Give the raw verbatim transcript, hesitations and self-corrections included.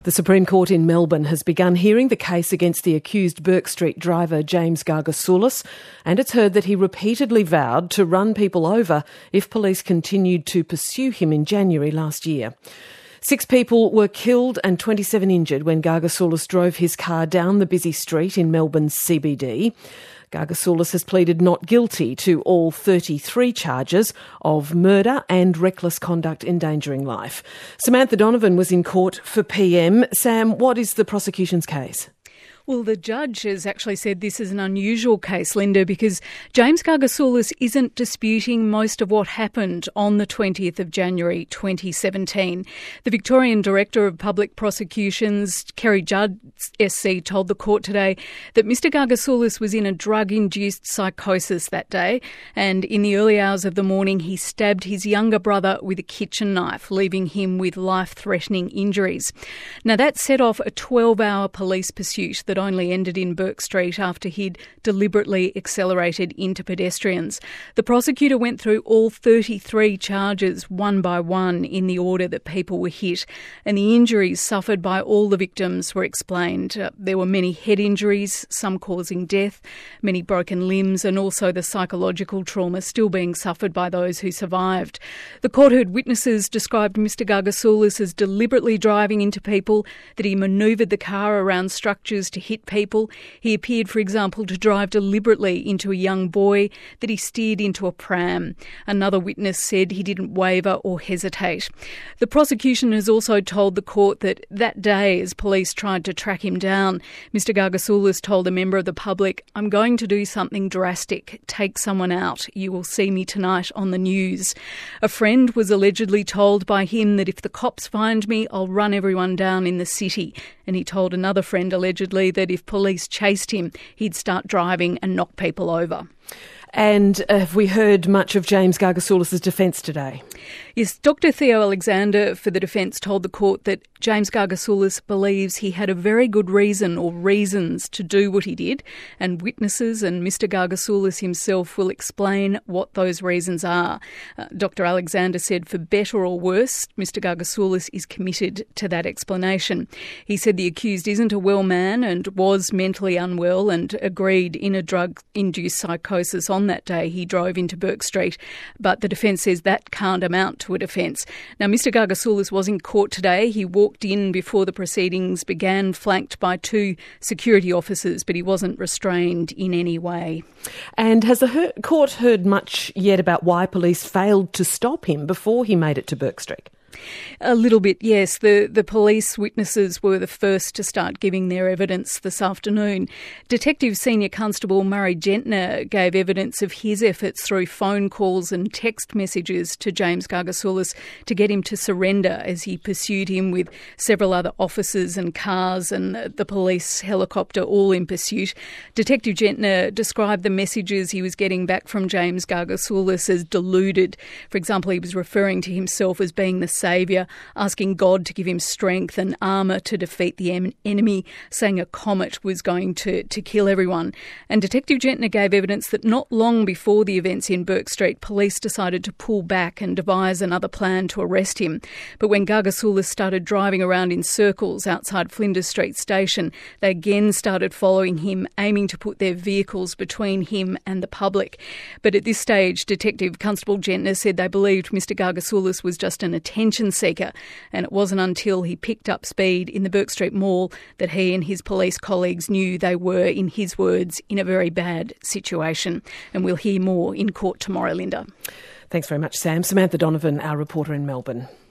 The Supreme Court in Melbourne has begun hearing the case against the accused Bourke Street driver James Gargasoulis, and it's heard that he repeatedly vowed to run people over if police continued to pursue him in January last year. Six people were killed and twenty-seven injured when Gargasoulis drove his car down the busy street in Melbourne's C B D. Gargasoulis has pleaded not guilty to all thirty-three charges of murder and reckless conduct endangering life. Samantha Donovan was in court for P M. Sam, what is the prosecution's case? Well, the judge has actually said this is an unusual case, Linda, because James Gargasoulis isn't disputing most of what happened on the twentieth of January twenty seventeen. The Victorian Director of Public Prosecutions, Kerry Judd S C, told the court today that Mr Gargasoulis was in a drug-induced psychosis that day, and in the early hours of the morning he stabbed his younger brother with a kitchen knife, leaving him with life-threatening injuries. Now, that set off a twelve-hour police pursuit that only ended in Bourke Street after he'd deliberately accelerated into pedestrians. The prosecutor went through all thirty-three charges one by one in the order that people were hit, and the injuries suffered by all the victims were explained. Uh, there were many head injuries, some causing death, many broken limbs, and also the psychological trauma still being suffered by those who survived. The court heard witnesses described Mr Gargasoulis as deliberately driving into people, that he manoeuvred the car around structures to hit people. He appeared, for example, to drive deliberately into a young boy, that he steered into a pram. Another witness said he didn't waver or hesitate. The prosecution has also told the court that that day, as police tried to track him down, Mr Gargasoulis told a member of the public, "I'm going to do something drastic, take someone out. You will see me tonight on the news." A friend was allegedly told by him that if the cops find me, I'll run everyone down in the city. And he told another friend allegedly that if police chased him, he'd start driving and knock people over. And uh, have we heard much of James Gargasoulis' defence today? Yes, Doctor Theo Alexander for the defence told the court that James Gargasoulis believes he had a very good reason or reasons to do what he did, and witnesses and Mr Gargasoulis himself will explain what those reasons are. Uh, Doctor Alexander said, for better or worse, Mr Gargasoulis is committed to that explanation. He said the accused isn't a well man and was mentally unwell, and agreed in a drug-induced psychosis on that day he drove into Bourke Street, but the defence says that can't amount to a defence. Now, Mr Gargasoulis was in court today. He walked in before the proceedings began, flanked by two security officers, but he wasn't restrained in any way. And has the he- court heard much yet about why police failed to stop him before he made it to Bourke Street? A little bit, yes. The the police witnesses were the first to start giving their evidence this afternoon. Detective Senior Constable Murray Gentner gave evidence of his efforts through phone calls and text messages to James Gargasoulis to get him to surrender as he pursued him with several other officers and cars and the police helicopter all in pursuit. Detective Gentner described the messages he was getting back from James Gargasoulis as deluded. For example, he was referring to himself as being the saviour, asking God to give him strength and armour to defeat the em- enemy, saying a comet was going to, to kill everyone. And Detective Gentner gave evidence that not long before the events in Bourke Street, police decided to pull back and devise another plan to arrest him. But when Gargasoulis started driving around in circles outside Flinders Street Station, they again started following him, aiming to put their vehicles between him and the public. But at this stage, Detective Constable Gentner said they believed Mr Gargasoulis was just an attention seeker, and it wasn't until he picked up speed in the Bourke Street Mall that he and his police colleagues knew they were, in his words, in a very bad situation. And we'll hear more in court tomorrow, Linda. Thanks very much, Sam. Samantha Donovan, our reporter in Melbourne.